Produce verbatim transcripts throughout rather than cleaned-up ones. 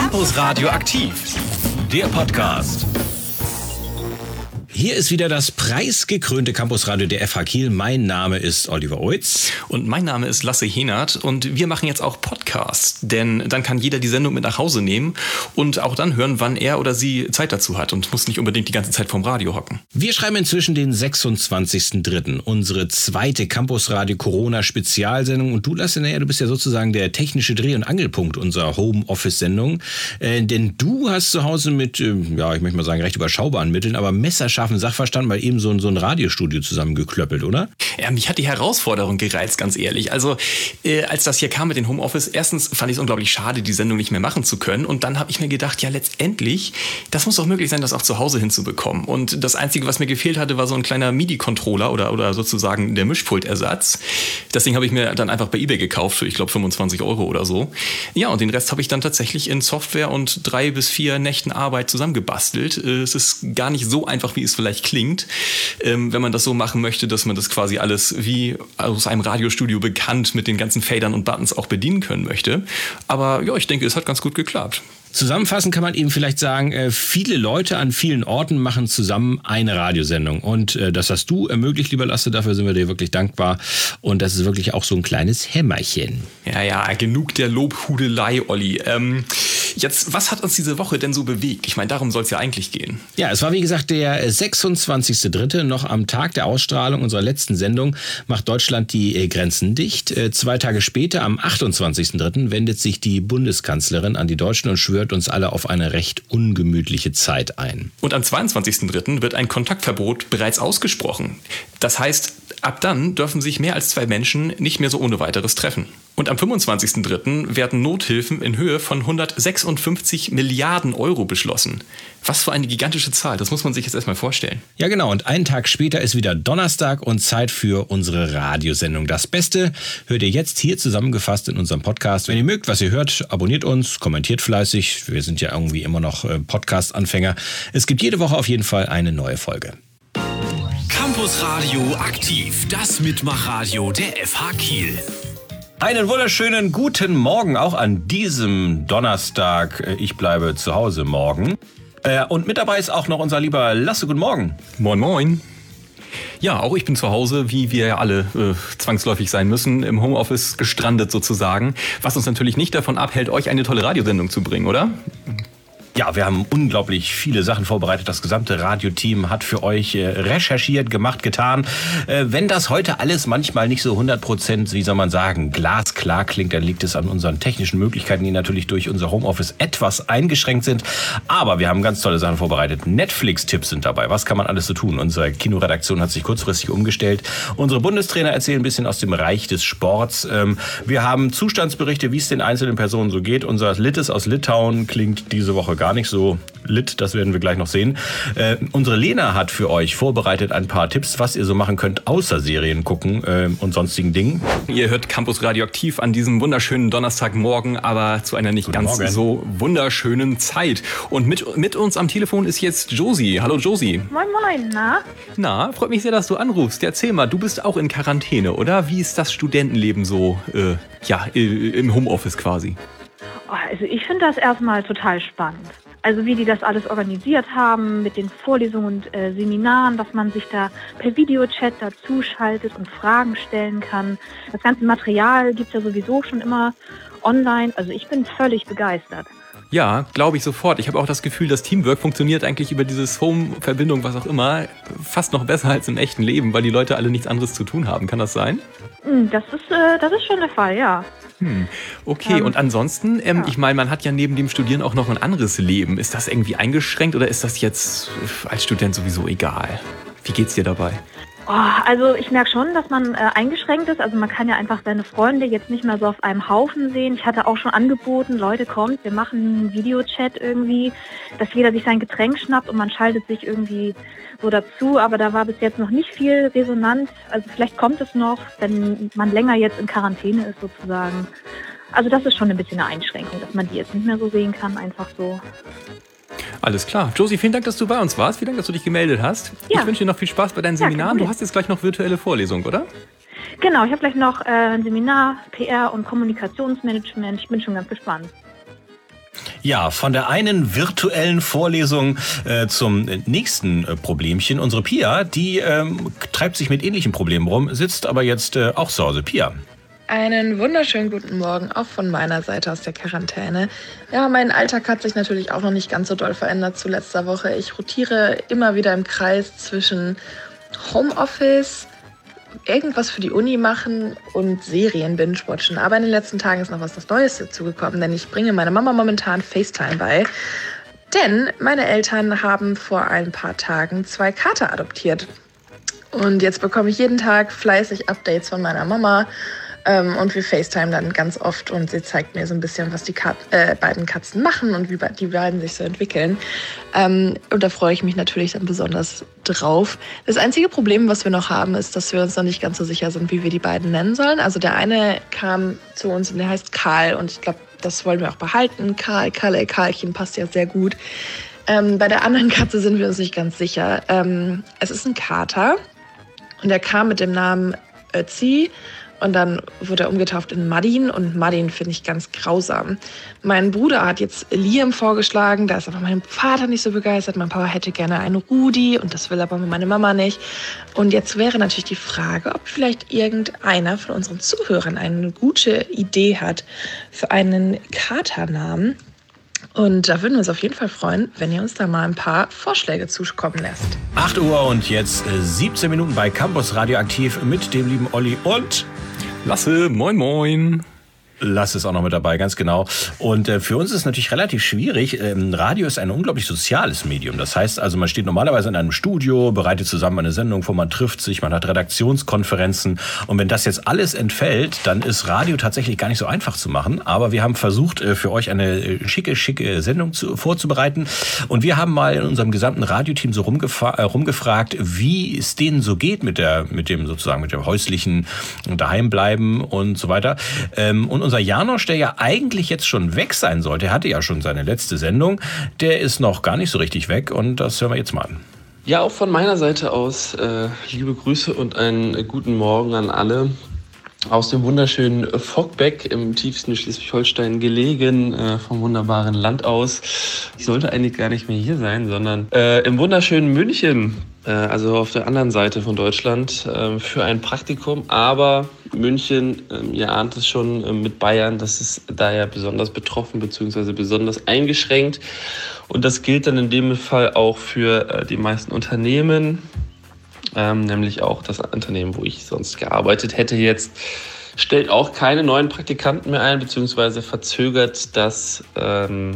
Campus Radio aktiv, der Podcast. Hier ist wieder das preisgekrönte Campusradio der F H Kiel. Mein Name ist Oliver Oitz. Und mein Name ist Lasse Henert. Und wir machen jetzt auch Podcasts. Denn dann kann jeder die Sendung mit nach Hause nehmen und auch dann hören, wann er oder sie Zeit dazu hat und muss nicht unbedingt die ganze Zeit vorm Radio hocken. Wir schreiben inzwischen den sechsundzwanzigsten dritten Unsere zweite Campusradio Corona-Spezialsendung. Und du, Lasse, naja, du bist ja sozusagen der technische Dreh- und Angelpunkt unserer Homeoffice-Sendung. Äh, denn du hast zu Hause mit, äh, ja, ich möchte mal sagen, recht überschaubaren Mitteln, aber messerscharfen Sachverstand mal eben so ein, so ein Radiostudio zusammengeklöppelt, oder? Ja, mich hat die Herausforderung gereizt, ganz ehrlich. Also, äh, als das hier kam mit den Homeoffice, erstens fand ich es unglaublich schade, die Sendung nicht mehr machen zu können. Und dann habe ich mir gedacht, ja, letztendlich, das muss doch möglich sein, das auch zu Hause hinzubekommen. Und das Einzige, was mir gefehlt hatte, war so ein kleiner MIDI-Controller oder, oder sozusagen der Mischpultersatz. Das Ding habe ich mir dann einfach bei eBay gekauft für, ich glaube, fünfundzwanzig Euro oder so. Ja, und den Rest habe ich dann tatsächlich in Software und drei bis vier Nächten Arbeit zusammengebastelt. Es ist gar nicht so einfach, wie es vielleicht klingt, ähm, wenn man das so machen möchte, dass man das quasi alles wie aus einem Radiostudio bekannt mit den ganzen Fadern und Buttons auch bedienen können möchte. Aber ja, ich denke, es hat ganz gut geklappt. Zusammenfassend kann man eben vielleicht sagen, viele Leute an vielen Orten machen zusammen eine Radiosendung. Und das hast du ermöglicht, lieber Lasse, dafür sind wir dir wirklich dankbar. Und das ist wirklich auch so ein kleines Hämmerchen. Ja, ja, genug der Lobhudelei, Olli. Ähm, jetzt, was hat uns diese Woche denn so bewegt? Ich meine, darum soll es ja eigentlich gehen. Ja, es war wie gesagt der sechsundzwanzigste dritte Noch am Tag der Ausstrahlung unserer letzten Sendung macht Deutschland die Grenzen dicht. Zwei Tage später, am achtundzwanzigsten dritten wendet sich die Bundeskanzlerin an die Deutschen und schwört uns alle auf eine recht ungemütliche Zeit ein. Und am zweiundzwanzigsten dritten wird ein Kontaktverbot bereits ausgesprochen. Das heißt, ab dann dürfen sich mehr als zwei Menschen nicht mehr so ohne weiteres treffen. Und am fünfundzwanzigsten dritten werden Nothilfen in Höhe von hundertsechsundfünfzig Milliarden Euro beschlossen. Was für eine gigantische Zahl, das muss man sich jetzt erstmal vorstellen. Ja genau, und einen Tag später ist wieder Donnerstag und Zeit für unsere Radiosendung. Das Beste hört ihr jetzt hier zusammengefasst in unserem Podcast. Wenn ihr mögt, was ihr hört, abonniert uns, kommentiert fleißig. Wir sind ja irgendwie immer noch Podcast-Anfänger. Es gibt jede Woche auf jeden Fall eine neue Folge. Campus Radio aktiv, das Mitmachradio der F H Kiel. Einen wunderschönen guten Morgen auch an diesem Donnerstag. Ich bleibe zu Hause morgen. Und mit dabei ist auch noch unser lieber Lasse. Guten Morgen. Moin, moin. Ja, auch ich bin zu Hause, wie wir ja alle äh, zwangsläufig sein müssen, im Homeoffice gestrandet sozusagen. Was uns natürlich nicht davon abhält, euch eine tolle Radiosendung zu bringen, oder? Ja, wir haben unglaublich viele Sachen vorbereitet. Das gesamte Radioteam hat für euch recherchiert, gemacht, getan. Wenn das heute alles manchmal nicht so hundert Prozent, wie soll man sagen, glasklar klingt, dann liegt es an unseren technischen Möglichkeiten, die natürlich durch unser Homeoffice etwas eingeschränkt sind. Aber wir haben ganz tolle Sachen vorbereitet. Netflix-Tipps sind dabei. Was kann man alles so tun? Unsere Kinoredaktion hat sich kurzfristig umgestellt. Unsere Bundestrainer erzählen ein bisschen aus dem Reich des Sports. Wir haben Zustandsberichte, wie es den einzelnen Personen so geht. Unser Littes aus Litauen klingt diese Woche gar nicht so lit, das werden wir gleich noch sehen. Äh, unsere Lena hat für euch vorbereitet ein paar Tipps, was ihr so machen könnt, außer Serien gucken äh, und sonstigen Dingen. Ihr hört Campus Radioaktiv an diesem wunderschönen Donnerstagmorgen, aber zu einer nicht Guten ganz Morgen. So wunderschönen Zeit. Und mit, mit uns am Telefon ist jetzt Josie. Hallo Josie. Moin moin, na? Na, freut mich sehr, dass du anrufst. Erzähl mal, du bist auch in Quarantäne, oder? Wie ist das Studentenleben so, äh, ja, im Homeoffice quasi? Also ich finde das erstmal total spannend. Also wie die das alles organisiert haben mit den Vorlesungen und äh, Seminaren, dass man sich da per Videochat dazuschaltet und Fragen stellen kann. Das ganze Material gibt es ja sowieso schon immer online. Also ich bin völlig begeistert. Ja, glaube ich sofort. Ich habe auch das Gefühl, das Teamwork funktioniert eigentlich über dieses Home-Verbindung, was auch immer, fast noch besser als im echten Leben, weil die Leute alle nichts anderes zu tun haben. Kann das sein? Das ist, äh, das ist schon der Fall, ja. Hm. Okay, ähm, und ansonsten, ähm, ja. ich meine, man hat ja neben dem Studieren auch noch ein anderes Leben. Ist das irgendwie eingeschränkt oder ist das jetzt als Student sowieso egal? Wie geht's dir dabei? Oh, also ich merke schon, dass man äh, eingeschränkt ist. Also man kann ja einfach seine Freunde jetzt nicht mehr so auf einem Haufen sehen. Ich hatte auch schon angeboten, Leute, kommt, wir machen einen Videochat irgendwie, dass jeder sich sein Getränk schnappt und man schaltet sich irgendwie so dazu. Aber da war bis jetzt noch nicht viel Resonanz. Also vielleicht kommt es noch, wenn man länger jetzt in Quarantäne ist sozusagen. Also das ist schon ein bisschen eine Einschränkung, dass man die jetzt nicht mehr so sehen kann, einfach so. Alles klar. Josie, vielen Dank, dass du bei uns warst. Vielen Dank, dass du dich gemeldet hast. Ja. Ich wünsche dir noch viel Spaß bei deinen Seminaren. Ja, du hast jetzt gleich noch virtuelle Vorlesung, oder? Genau, ich habe gleich noch äh, ein Seminar, P R und Kommunikationsmanagement. Ich bin schon ganz gespannt. Ja, Ja, von der einen virtuellen Vorlesung äh, zum nächsten äh, Problemchen. Unsere Pia, die ähm, treibt sich mit ähnlichen Problemen rum, sitzt aber jetzt äh, auch zu Hause. Pia. Einen wunderschönen guten Morgen, auch von meiner Seite aus der Quarantäne. Ja, mein Alltag hat sich natürlich auch noch nicht ganz so doll verändert zu letzter Woche. Ich rotiere immer wieder im Kreis zwischen Homeoffice, irgendwas für die Uni machen und Serien binge-watchen. Aber in den letzten Tagen ist noch was Neues dazugekommen, denn ich bringe meiner Mama momentan FaceTime bei. Denn meine Eltern haben vor ein paar Tagen zwei Kater adoptiert. Und jetzt bekomme ich jeden Tag fleißig Updates von meiner Mama. Ähm, und wir FaceTime dann ganz oft und sie zeigt mir so ein bisschen, was die Kat- äh, beiden Katzen machen und wie be- die beiden sich so entwickeln. Ähm, und da freue ich mich natürlich dann besonders drauf. Das einzige Problem, was wir noch haben, ist, dass wir uns noch nicht ganz so sicher sind, wie wir die beiden nennen sollen. Also der eine kam zu uns und der heißt Karl und ich glaube, das wollen wir auch behalten. Karl, Kalle, Karlchen passt ja sehr gut. Ähm, bei der anderen Katze sind wir uns nicht ganz sicher. Ähm, es ist ein Kater und er kam mit dem Namen Ötzi. Und dann wurde er umgetauft in Madin und Madin finde ich ganz grausam. Mein Bruder hat jetzt Liam vorgeschlagen, da ist aber mein Vater nicht so begeistert. Mein Papa hätte gerne einen Rudi und das will aber meine Mama nicht. Und jetzt wäre natürlich die Frage, ob vielleicht irgendeiner von unseren Zuhörern eine gute Idee hat für einen Katernamen. Und da würden wir uns auf jeden Fall freuen, wenn ihr uns da mal ein paar Vorschläge zukommen lässt. acht Uhr und jetzt äh, siebzehn Minuten bei Campus Radioaktiv mit dem lieben Olli und Lasse, moin moin. Lass ist auch noch mit dabei, ganz genau. Und äh, für uns ist es natürlich relativ schwierig. Ähm, Radio ist ein unglaublich soziales Medium. Das heißt also, man steht normalerweise in einem Studio, bereitet zusammen eine Sendung vor, man trifft sich, man hat Redaktionskonferenzen. Und wenn das jetzt alles entfällt, dann ist Radio tatsächlich gar nicht so einfach zu machen. Aber wir haben versucht, äh, für euch eine äh, schicke, schicke Sendung zu, vorzubereiten. Und wir haben mal in unserem gesamten Radioteam so rumgefa- äh, rumgefragt, wie es denen so geht mit der, mit dem sozusagen, mit dem häuslichen Daheimbleiben und so weiter. Ähm, und unser Janosch, der ja eigentlich jetzt schon weg sein sollte, er hatte ja schon seine letzte Sendung, der ist noch gar nicht so richtig weg und das hören wir jetzt mal an. Ja, auch von meiner Seite aus äh, liebe Grüße und einen guten Morgen an alle. Aus dem wunderschönen Vockbeck im tiefsten Schleswig-Holstein gelegen, äh, vom wunderbaren Land aus. Ich sollte eigentlich gar nicht mehr hier sein, sondern äh, im wunderschönen München, äh, also auf der anderen Seite von Deutschland, äh, für ein Praktikum. Aber München, äh, ihr ahnt es schon, äh, mit Bayern, das ist daher besonders betroffen bzw. besonders eingeschränkt. Und das gilt dann in dem Fall auch für äh, die meisten Unternehmen. Ähm, nämlich auch das Unternehmen, wo ich sonst gearbeitet hätte jetzt, stellt auch keine neuen Praktikanten mehr ein, beziehungsweise verzögert das ähm,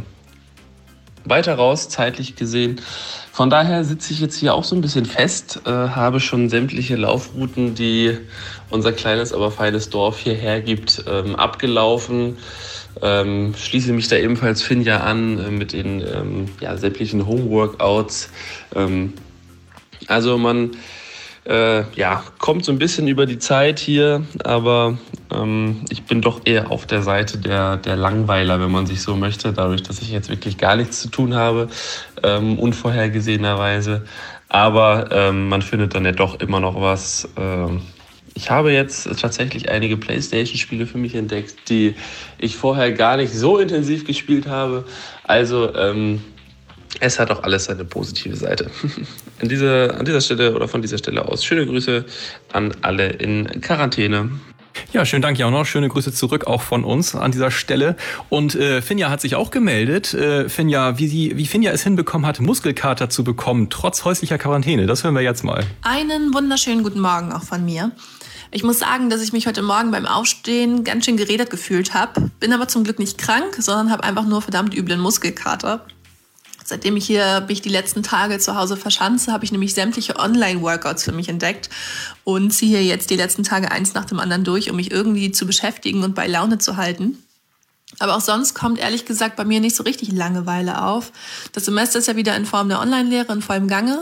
weiter raus, zeitlich gesehen. Von daher sitze ich jetzt hier auch so ein bisschen fest, äh, habe schon sämtliche Laufrouten, die unser kleines, aber feines Dorf hierher gibt, ähm, abgelaufen. Ähm, schließe mich da ebenfalls Finja an äh, mit den ähm, ja, sämtlichen Homeworkouts. Ähm, also man Äh, ja, kommt so ein bisschen über die Zeit hier, aber ähm, ich bin doch eher auf der Seite der, der Langweiler, wenn man sich so möchte, dadurch, dass ich jetzt wirklich gar nichts zu tun habe, ähm, unvorhergesehenerweise. Aber ähm, man findet dann ja doch immer noch was. Ähm, ich habe jetzt tatsächlich einige PlayStation-Spiele für mich entdeckt, die ich vorher gar nicht so intensiv gespielt habe. Also ähm, es hat auch alles seine positive Seite. An dieser, an dieser Stelle oder von dieser Stelle aus schöne Grüße an alle in Quarantäne. Ja, schönen Dank, Janosch. Schöne Grüße zurück auch von uns an dieser Stelle. Und äh, Finja hat sich auch gemeldet. Äh, Finja, wie, sie, wie Finja es hinbekommen hat, Muskelkater zu bekommen, trotz häuslicher Quarantäne. Das hören wir jetzt mal. Einen wunderschönen guten Morgen auch von mir. Ich muss sagen, dass ich mich heute Morgen beim Aufstehen ganz schön gerädert gefühlt habe. Bin aber zum Glück nicht krank, sondern habe einfach nur verdammt üblen Muskelkater. Seitdem ich hier mich die letzten Tage zu Hause verschanze, habe ich nämlich sämtliche Online-Workouts für mich entdeckt und ziehe jetzt die letzten Tage eins nach dem anderen durch, um mich irgendwie zu beschäftigen und bei Laune zu halten. Aber auch sonst kommt ehrlich gesagt bei mir nicht so richtig Langeweile auf. Das Semester ist ja wieder in Form der Online-Lehre in vollem Gange.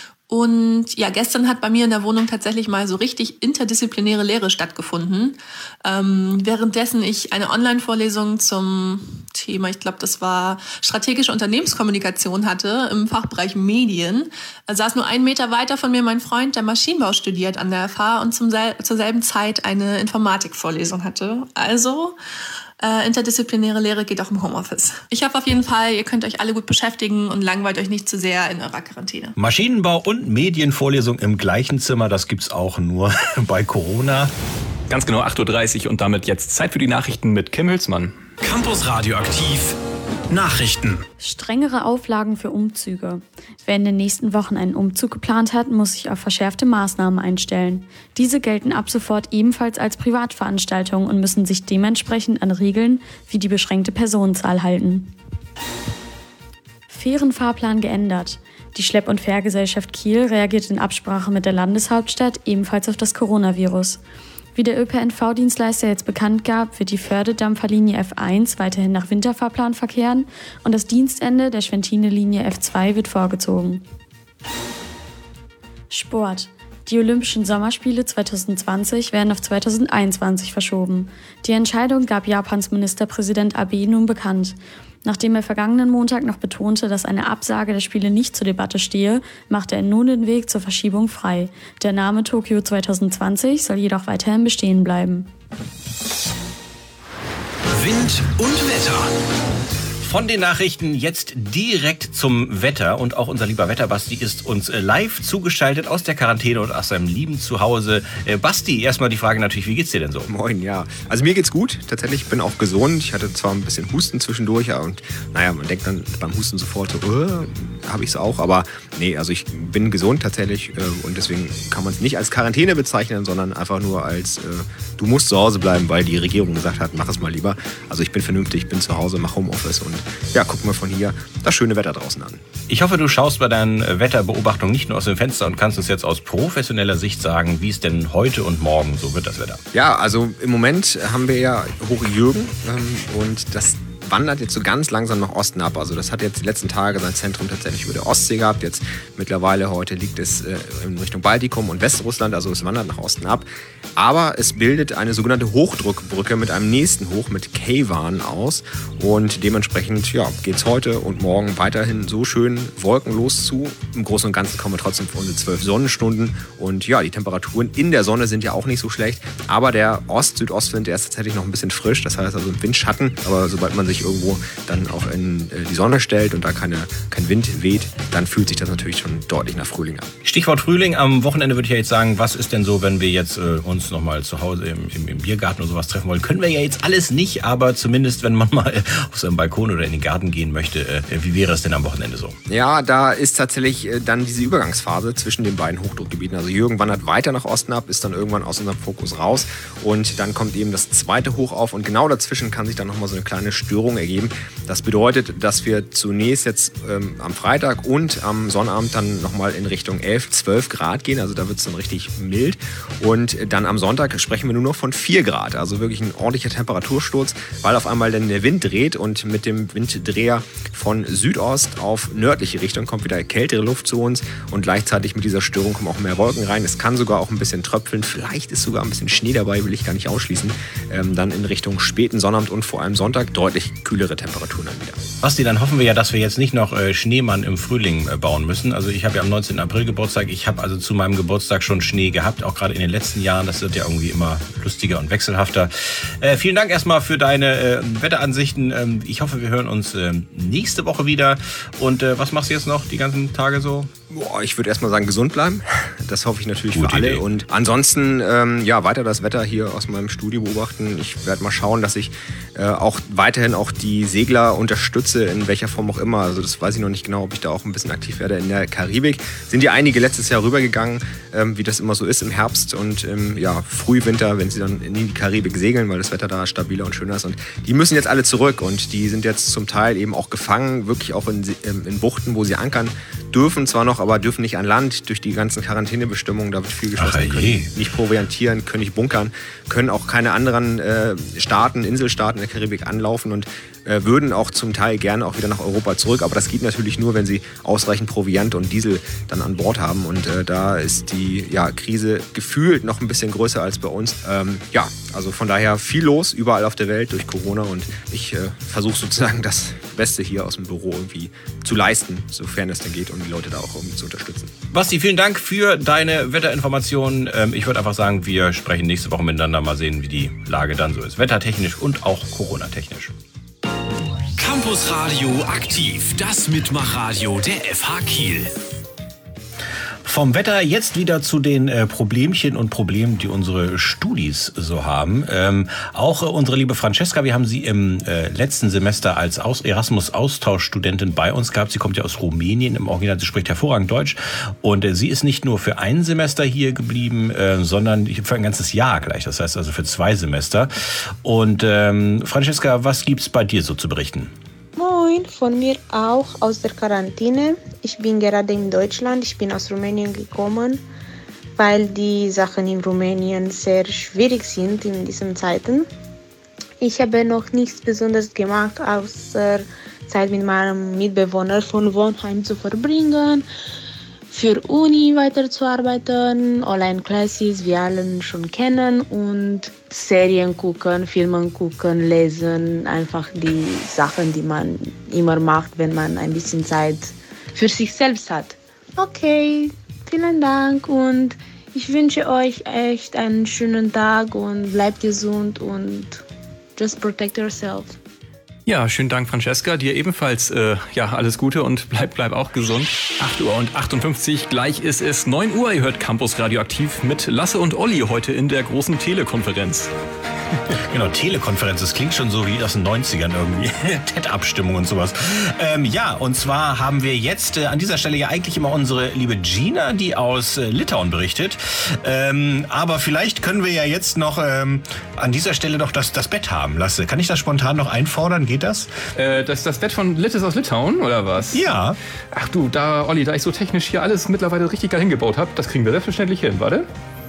Und ja, gestern hat bei mir in der Wohnung tatsächlich mal so richtig interdisziplinäre Lehre stattgefunden. Ähm, währenddessen ich eine Online-Vorlesung zum Thema, ich glaube, das war strategische Unternehmenskommunikation hatte im Fachbereich Medien, da saß nur einen Meter weiter von mir mein Freund, der Maschinenbau studiert an der F H und zum sel- zur selben Zeit eine Informatikvorlesung hatte. Also Äh, interdisziplinäre Lehre geht auch im Homeoffice. Ich hoffe auf jeden Fall, ihr könnt euch alle gut beschäftigen und langweilt euch nicht zu sehr in eurer Quarantäne. Maschinenbau und Medienvorlesung im gleichen Zimmer, das gibt's auch nur bei Corona. Ganz genau acht Uhr dreißig und damit jetzt Zeit für die Nachrichten mit Kim Hülsmann. Campus Radioaktiv Nachrichten. Strengere Auflagen für Umzüge. Wer in den nächsten Wochen einen Umzug geplant hat, muss sich auf verschärfte Maßnahmen einstellen. Diese gelten ab sofort ebenfalls als Privatveranstaltungen und müssen sich dementsprechend an Regeln wie die beschränkte Personenzahl halten. Fährenfahrplan geändert. Die Schlepp- und Fährgesellschaft Kiel reagiert in Absprache mit der Landeshauptstadt ebenfalls auf das Coronavirus. Wie der Ö P N V-Dienstleister jetzt bekannt gab, wird die Förde-Dampferlinie F eins weiterhin nach Winterfahrplan verkehren und das Dienstende der Schwentine-Linie F zwei wird vorgezogen. Sport. Die Olympischen Sommerspiele zwanzig zwanzig werden auf zwanzig einundzwanzig verschoben. Die Entscheidung gab Japans Ministerpräsident Abe nun bekannt. Nachdem er vergangenen Montag noch betonte, dass eine Absage der Spiele nicht zur Debatte stehe, machte er nun den Weg zur Verschiebung frei. Der Name Tokio zwanzig zwanzig soll jedoch weiterhin bestehen bleiben. Wind und Wetter. Von den Nachrichten jetzt direkt zum Wetter. Und auch unser lieber Wetterbasti ist uns live zugeschaltet aus der Quarantäne und aus seinem lieben Zuhause. Basti, erstmal die Frage natürlich, wie geht's dir denn so? Moin, ja. Also mir geht's gut. Tatsächlich, ich bin auch gesund. Ich hatte zwar ein bisschen Husten zwischendurch und naja, man denkt dann beim Husten sofort so, äh, habe ich es auch. Aber nee, also ich bin gesund tatsächlich äh, und deswegen kann man es nicht als Quarantäne bezeichnen, sondern einfach nur als, äh, du musst zu Hause bleiben, weil die Regierung gesagt hat, mach es mal lieber. Also ich bin vernünftig, bin zu Hause, mach Homeoffice und ja, gucken wir von hier das schöne Wetter draußen an. Ich hoffe, du schaust bei deinen Wetterbeobachtungen nicht nur aus dem Fenster und kannst uns jetzt aus professioneller Sicht sagen, wie es denn heute und morgen so wird, das Wetter. Ja, also im Moment haben wir ja Hoch Jürgen ähm, und das wandert jetzt so ganz langsam nach Osten ab. Also das hat jetzt die letzten Tage sein Zentrum tatsächlich über der Ostsee gehabt. Jetzt mittlerweile heute liegt es äh, in Richtung Baltikum und Westrussland. Also es wandert nach Osten ab. Aber es bildet eine sogenannte Hochdruckbrücke mit einem nächsten Hoch mit Kaywan aus. Und dementsprechend ja, geht es heute und morgen weiterhin so schön wolkenlos zu. Im Großen und Ganzen kommen wir trotzdem für unsere zwölf Sonnenstunden. Und ja, die Temperaturen in der Sonne sind ja auch nicht so schlecht. Aber der Ost-Südostwind, der ist tatsächlich noch ein bisschen frisch. Das heißt also im Windschatten. Aber sobald man sich irgendwo dann auch in die Sonne stellt und da keine, kein Wind weht, dann fühlt sich das natürlich schon deutlich nach Frühling an. Stichwort Frühling. Am Wochenende würde ich ja jetzt sagen, was ist denn so, wenn wir jetzt äh, uns nochmal zu Hause im, im, im Biergarten oder sowas treffen wollen? Können wir ja jetzt alles nicht, aber zumindest, wenn man mal auf seinem Balkon oder in den Garten gehen möchte, äh, wie wäre es denn am Wochenende so? Ja, da ist tatsächlich äh, dann diese Übergangsphase zwischen den beiden Hochdruckgebieten. Also Jürgen wandert weiter nach Osten ab, ist dann irgendwann aus unserem Fokus raus und dann kommt eben das zweite Hoch auf und genau dazwischen kann sich dann nochmal so eine kleine Störung ergeben. Das bedeutet, dass wir zunächst jetzt ähm, am Freitag und am Sonnabend dann nochmal in Richtung elf, zwölf Grad gehen. Also da wird es dann richtig mild. Und dann am Sonntag sprechen wir nur noch von vier Grad. Also wirklich ein ordentlicher Temperatursturz, weil auf einmal dann der Wind dreht und mit dem Winddreher von Südost auf nördliche Richtung kommt wieder kältere Luft zu uns und gleichzeitig mit dieser Störung kommen auch mehr Wolken rein. Es kann sogar auch ein bisschen tröpfeln. Vielleicht ist sogar ein bisschen Schnee dabei, will ich gar nicht ausschließen. Ähm, dann in Richtung späten Sonnabend und vor allem Sonntag deutlich kühlere Temperaturen dann wieder. Basti, dann hoffen wir ja, dass wir jetzt nicht noch äh, Schneemann im Frühling äh, bauen müssen. Also ich habe ja am neunzehnten April Geburtstag. Ich habe also zu meinem Geburtstag schon Schnee gehabt, auch gerade in den letzten Jahren. Das wird ja irgendwie immer lustiger und wechselhafter. Äh, vielen Dank erstmal für deine äh, Wetteransichten. Ähm, ich hoffe, wir hören uns äh, nächste Woche wieder. Und äh, was machst du jetzt noch die ganzen Tage so? Boah, ich würde erstmal sagen, gesund bleiben. Das hoffe ich natürlich Gute für alle. Idee. Und ansonsten, ähm, ja, weiter das Wetter hier aus meinem Studio beobachten. Ich werde mal schauen, dass ich äh, auch weiterhin auch die Segler unterstütze, in welcher Form auch immer. Also das weiß ich noch nicht genau, ob ich da auch ein bisschen aktiv werde. In der Karibik sind ja einige letztes Jahr rübergegangen, ähm, wie das immer so ist im Herbst und im ja, Frühwinter, wenn sie dann in die Karibik segeln, weil das Wetter da stabiler und schöner ist. Und die müssen jetzt alle zurück und die sind jetzt zum Teil eben auch gefangen, wirklich auch in, in Buchten, wo sie ankern dürfen zwar noch, aber dürfen nicht an Land durch die ganzen Quarantänebestimmungen, da wird viel geschlossen, können nicht proviantieren, können nicht bunkern, können auch keine anderen äh, Staaten, Inselstaaten in der Karibik anlaufen und äh, würden auch zum Teil gerne auch wieder nach Europa zurück, aber das geht natürlich nur, wenn sie ausreichend Proviant und Diesel dann an Bord haben und äh, da ist die ja, Krise gefühlt noch ein bisschen größer als bei uns. Ähm, ja, Also von daher viel los, überall auf der Welt durch Corona und ich äh, versuche sozusagen das Beste hier aus dem Büro irgendwie zu leisten, sofern es denn geht, und die Leute da auch irgendwie zu unterstützen. Basti, vielen Dank für deine Wetterinformationen. Ähm, ich würde einfach sagen, wir sprechen nächste Woche miteinander, mal sehen, wie die Lage dann so ist. Wettertechnisch und auch Corona-technisch. Campus Radio aktiv, das Mitmachradio der F H Kiel. Vom Wetter jetzt wieder zu den äh, Problemchen und Problemen, die unsere Studis so haben. Ähm, auch äh, unsere liebe Francesca, wir haben sie im äh, letzten Semester als Aus- Erasmus-Austauschstudentin bei uns gehabt. Sie kommt ja aus Rumänien im Original, sie spricht hervorragend Deutsch. Und äh, sie ist nicht nur für ein Semester hier geblieben, äh, sondern für ein ganzes Jahr gleich. Das heißt also für zwei Semester. Und ähm, Francesca, was gibt's bei dir so zu berichten? Moin, von mir auch aus der Quarantäne. Ich bin gerade in Deutschland. Ich bin aus Rumänien gekommen, weil die Sachen in Rumänien sehr schwierig sind in diesen Zeiten. Ich habe noch nichts Besonderes gemacht, außer Zeit mit meinem Mitbewohner von Wohnheim zu verbringen, für Uni weiterzuarbeiten, Online-Classes, wir alle schon kennen, und Serien gucken, Filme gucken, lesen, einfach die Sachen, die man immer macht, wenn man ein bisschen Zeit für sich selbst hat. Okay, vielen Dank und ich wünsche euch echt einen schönen Tag und bleibt gesund und just protect yourself. Ja, schönen Dank, Francesca. Dir ebenfalls äh, ja, alles Gute und bleib, bleib auch gesund. acht Uhr und achtundfünfzig, gleich ist es neun Uhr. Ihr hört Campus Radioaktiv mit Lasse und Olli heute in der großen Telekonferenz. Genau, Telekonferenz, das klingt schon so wie aus den neunzigern irgendwie. T E D-Abstimmung und sowas. Ähm, ja, und zwar haben wir jetzt äh, an dieser Stelle ja eigentlich immer unsere liebe Gina, die aus äh, Litauen berichtet. Ähm, aber vielleicht können wir ja jetzt noch ähm, an dieser Stelle noch das, das Bett haben. Lasse, kann ich das spontan noch einfordern? Geht das? Äh, das das Bett von Littes aus Litauen, oder was? Ja. Ach du, da, Olli, da ich so technisch hier alles mittlerweile richtig geil hingebaut habe, das kriegen wir selbstverständlich hin, warte.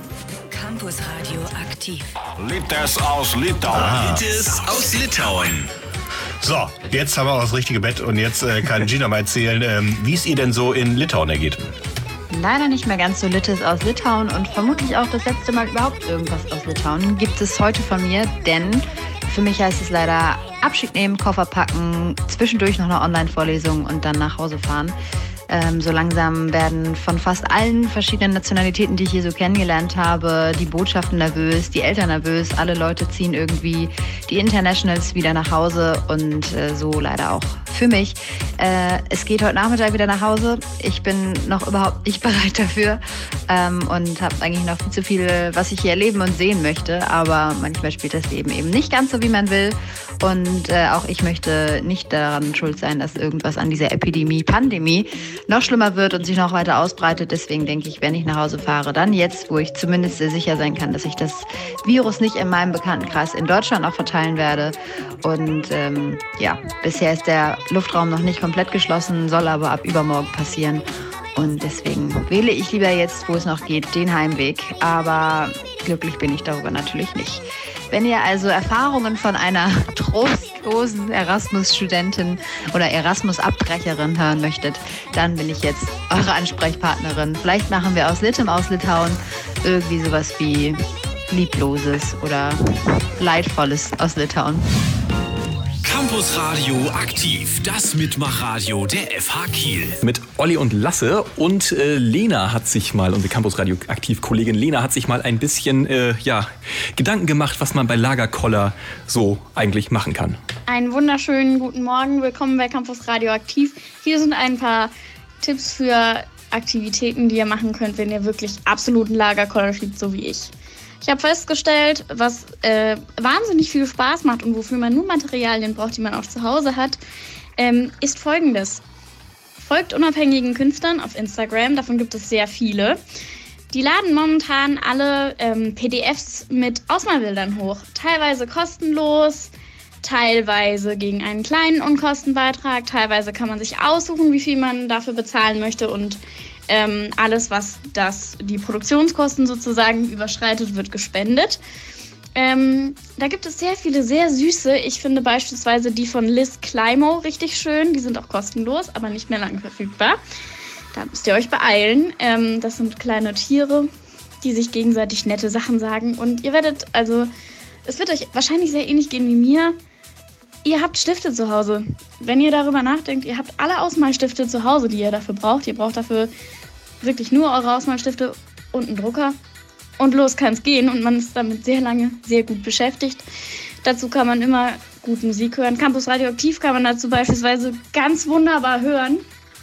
Campus Radio aktiv. Littes aus Litauen. Ah. Littes aus Litauen. So, jetzt haben wir auch das richtige Bett und jetzt äh, kann Gina mal erzählen, ähm, wie es ihr denn so in Litauen ergeht. Leider nicht mehr ganz so Littes aus Litauen und vermutlich auch das letzte Mal überhaupt irgendwas aus Litauen gibt es heute von mir, denn für mich heißt es leider Abschied nehmen, Koffer packen, zwischendurch noch eine Online-Vorlesung und dann nach Hause fahren. Ähm, so langsam werden von fast allen verschiedenen Nationalitäten, die ich hier so kennengelernt habe, die Botschaften nervös, die Eltern nervös, alle Leute ziehen irgendwie die Internationals wieder nach Hause und äh, so leider auch für mich. Äh, es geht heute Nachmittag wieder nach Hause. Ich bin noch überhaupt nicht bereit dafür ähm, und habe eigentlich noch viel zu viel, was ich hier erleben und sehen möchte, aber manchmal spielt das Leben eben nicht ganz so, wie man will. Und äh, auch ich möchte nicht daran schuld sein, dass irgendwas an dieser Epidemie, Pandemie noch schlimmer wird und sich noch weiter ausbreitet. Deswegen denke ich, wenn ich nach Hause fahre, dann jetzt, wo ich zumindest sehr sicher sein kann, dass ich das Virus nicht in meinem Bekanntenkreis in Deutschland auch verteilen werde. Und ähm, ja, bisher ist der Luftraum noch nicht komplett geschlossen, soll aber ab übermorgen passieren. Und deswegen wähle ich lieber jetzt, wo es noch geht, den Heimweg. Aber glücklich bin ich darüber natürlich nicht. Wenn ihr also Erfahrungen von einer trostlosen Erasmus-Studentin oder Erasmus-Abbrecherin hören möchtet, dann bin ich jetzt eure Ansprechpartnerin. Vielleicht machen wir aus Litem, aus Litauen irgendwie sowas wie Liebloses oder Leidvolles aus Litauen. Campus Radio aktiv, das Mitmachradio der F H Kiel. Mit Olli und Lasse und äh, Lena hat sich mal, unsere Campus Radio aktiv Kollegin Lena hat sich mal ein bisschen äh, ja, Gedanken gemacht, was man bei Lagerkoller so eigentlich machen kann. Einen wunderschönen guten Morgen, willkommen bei Campus Radio aktiv. Hier sind ein paar Tipps für Aktivitäten, die ihr machen könnt, wenn ihr wirklich absoluten Lagerkoller schiebt, so wie ich. Ich habe festgestellt, was äh, wahnsinnig viel Spaß macht und wofür man nur Materialien braucht, die man auch zu Hause hat, ähm, ist Folgendes. Folgt unabhängigen Künstlern auf Instagram, davon gibt es sehr viele. Die laden momentan alle ähm, P D Fs mit Ausmalbildern hoch. Teilweise kostenlos, teilweise gegen einen kleinen Unkostenbeitrag, teilweise kann man sich aussuchen, wie viel man dafür bezahlen möchte und Ähm, alles, was das, die Produktionskosten sozusagen überschreitet, wird gespendet. Ähm, da gibt es sehr viele sehr süße. Ich finde beispielsweise die von Liz Climo richtig schön. Die sind auch kostenlos, aber nicht mehr lange verfügbar. Da müsst ihr euch beeilen. Ähm, das sind kleine Tiere, die sich gegenseitig nette Sachen sagen. Und ihr werdet also es wird euch wahrscheinlich sehr ähnlich gehen wie mir. Ihr habt Stifte zu Hause. Wenn ihr darüber nachdenkt, ihr habt alle Ausmalstifte zu Hause, die ihr dafür braucht. Ihr braucht dafür wirklich nur eure Ausmalstifte und einen Drucker. Und los kann's gehen und man ist damit sehr lange sehr gut beschäftigt. Dazu kann man immer gut Musik hören. Campus Radioaktiv kann man dazu beispielsweise ganz wunderbar hören.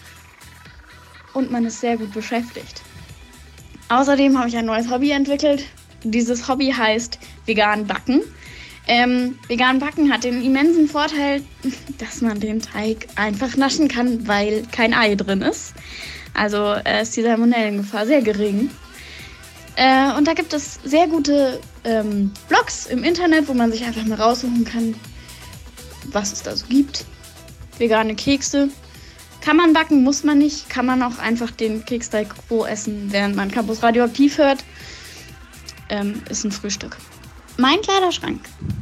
Und man ist sehr gut beschäftigt. Außerdem habe ich ein neues Hobby entwickelt. Dieses Hobby heißt vegan backen. Ähm, vegan backen hat den immensen Vorteil, dass man den Teig einfach naschen kann, weil kein Ei drin ist. Also äh, ist die Salmonellengefahr sehr gering. Äh, und da gibt es sehr gute ähm, Blogs im Internet, wo man sich einfach mal raussuchen kann, was es da so gibt. Vegane Kekse. Kann man backen, muss man nicht. Kann man auch einfach den Keksteig roh essen, während man Campus Radioaktiv hört. Ähm, ist ein Frühstück. Mein Kleiderschrank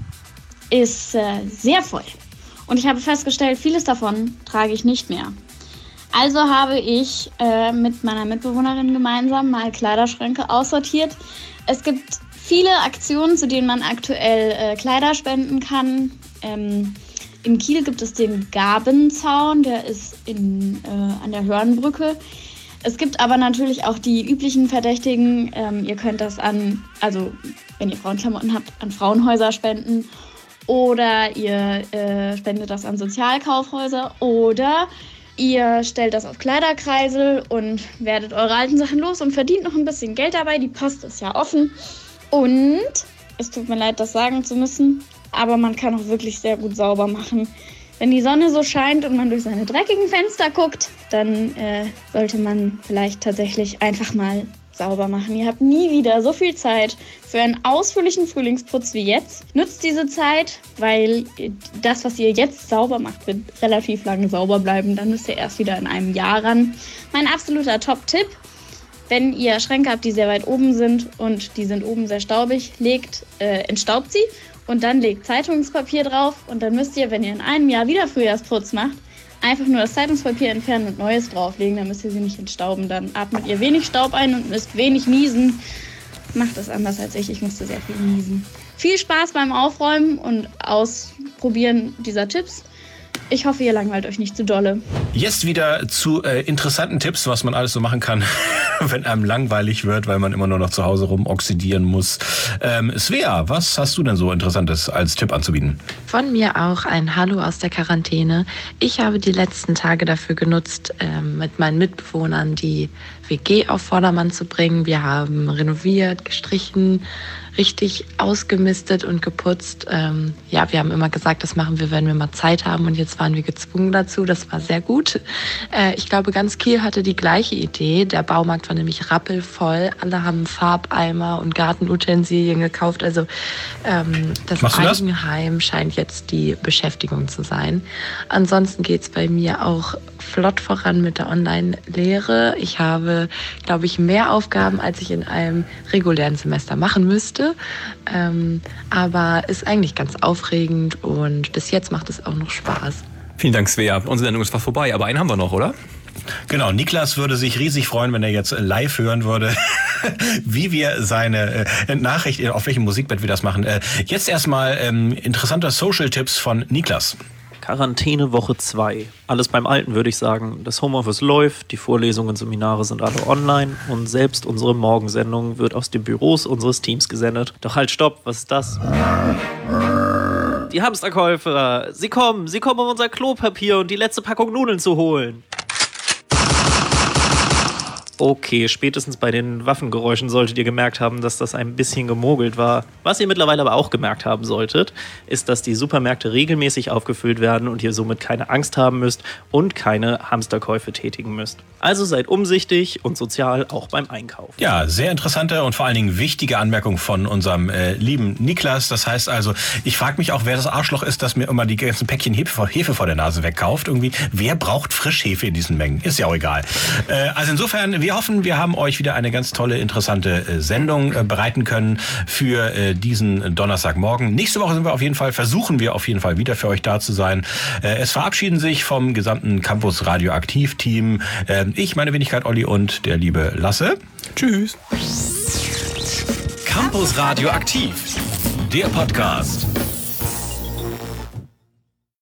ist äh, sehr voll. Und ich habe festgestellt, vieles davon trage ich nicht mehr. Also habe ich äh, mit meiner Mitbewohnerin gemeinsam mal Kleiderschränke aussortiert. Es gibt viele Aktionen, zu denen man aktuell äh, Kleider spenden kann. Ähm, in Kiel gibt es den Gabenzaun, der ist in, äh, an der Hörnbrücke. Es gibt aber natürlich auch die üblichen Verdächtigen. Ähm, ihr könnt das an, also wenn ihr Frauenklamotten habt, an Frauenhäuser spenden. Oder ihr äh, spendet das an Sozialkaufhäuser. Oder ihr stellt das auf Kleiderkreisel und werdet eure alten Sachen los und verdient noch ein bisschen Geld dabei. Die Post ist ja offen. Und es tut mir leid, das sagen zu müssen, aber man kann auch wirklich sehr gut sauber machen. Wenn die Sonne so scheint und man durch seine dreckigen Fenster guckt, dann äh, sollte man vielleicht tatsächlich einfach mal sauber machen. Ihr habt nie wieder so viel Zeit für einen ausführlichen Frühlingsputz wie jetzt. Nutzt diese Zeit, weil das, was ihr jetzt sauber macht, wird relativ lange sauber bleiben. Dann müsst ihr erst wieder in einem Jahr ran. Mein absoluter Top-Tipp: Wenn ihr Schränke habt, die sehr weit oben sind und die sind oben sehr staubig, legt, äh, entstaubt sie und dann legt Zeitungspapier drauf. Und dann müsst ihr, wenn ihr in einem Jahr wieder Frühjahrsputz macht, einfach nur das Zeitungspapier entfernen und Neues drauflegen. Dann müsst ihr sie nicht entstauben. Dann atmet ihr wenig Staub ein und müsst wenig niesen. Macht das anders als ich. Ich musste sehr viel niesen. Viel Spaß beim Aufräumen und Ausprobieren dieser Tipps. Ich hoffe, ihr langweilt euch nicht zu dolle. Jetzt wieder zu äh, interessanten Tipps, was man alles so machen kann, wenn einem langweilig wird, weil man immer nur noch zu Hause rumoxidieren muss. Ähm, Svea, was hast du denn so Interessantes als Tipp anzubieten? Von mir auch ein Hallo aus der Quarantäne. Ich habe die letzten Tage dafür genutzt, ähm, mit meinen Mitbewohnern die W G auf Vordermann zu bringen. Wir haben renoviert, gestrichen, richtig ausgemistet und geputzt. Ähm, ja, wir haben immer gesagt, das machen wir, wenn wir mal Zeit haben, und jetzt waren wir gezwungen dazu. Das war sehr gut. Äh, ich glaube, ganz Kiel hatte die gleiche Idee. Der Baumarkt war nämlich rappelvoll. Alle haben Farbeimer und Gartenutensilien gekauft. Also ähm, das Eigenheim das? scheint jetzt die Beschäftigung zu sein. Ansonsten geht es bei mir auch flott voran mit der Online-Lehre. Ich habe, glaube ich, mehr Aufgaben, als ich in einem regulären Semester machen müsste. Ähm, aber ist eigentlich ganz aufregend und bis jetzt macht es auch noch Spaß. Vielen Dank, Svea. Unsere Sendung ist fast vorbei, aber einen haben wir noch, oder? Genau, Niklas würde sich riesig freuen, wenn er jetzt live hören würde, wie wir seine äh, Nachricht, auf welchem Musikbett wir das machen. Äh, jetzt erstmal ähm, interessante Social-Tipps von Niklas. Quarantäne Woche zwei. Alles beim Alten, würde ich sagen. Das Homeoffice läuft, die Vorlesungen und Seminare sind alle online und selbst unsere Morgensendung wird aus den Büros unseres Teams gesendet. Doch halt, stopp, was ist das? Die Hamsterkäufer, sie kommen, sie kommen, um unser Klopapier und die letzte Packung Nudeln zu holen. Okay, spätestens bei den Waffengeräuschen solltet ihr gemerkt haben, dass das ein bisschen gemogelt war. Was ihr mittlerweile aber auch gemerkt haben solltet, ist, dass die Supermärkte regelmäßig aufgefüllt werden und ihr somit keine Angst haben müsst und keine Hamsterkäufe tätigen müsst. Also seid umsichtig und sozial auch beim Einkauf. Ja, sehr interessante und vor allen Dingen wichtige Anmerkung von unserem äh, lieben Niklas. Das heißt also, ich frage mich auch, wer das Arschloch ist, das mir immer die ganzen Päckchen Hefe, Hefe vor der Nase wegkauft. Irgendwie, wer braucht Frischhefe in diesen Mengen? Ist ja auch egal. Äh, also insofern, wir hoffen, wir haben euch wieder eine ganz tolle, interessante äh, Sendung äh, bereiten können für äh, diesen Donnerstagmorgen. Nächste Woche sind wir auf jeden Fall, versuchen wir auf jeden Fall wieder für euch da zu sein. Äh, es verabschieden sich vom gesamten Campus Radioaktiv-Team äh, ich, meine Wenigkeit Olli und der liebe Lasse. Tschüss. Campus Radioaktiv. der Podcast.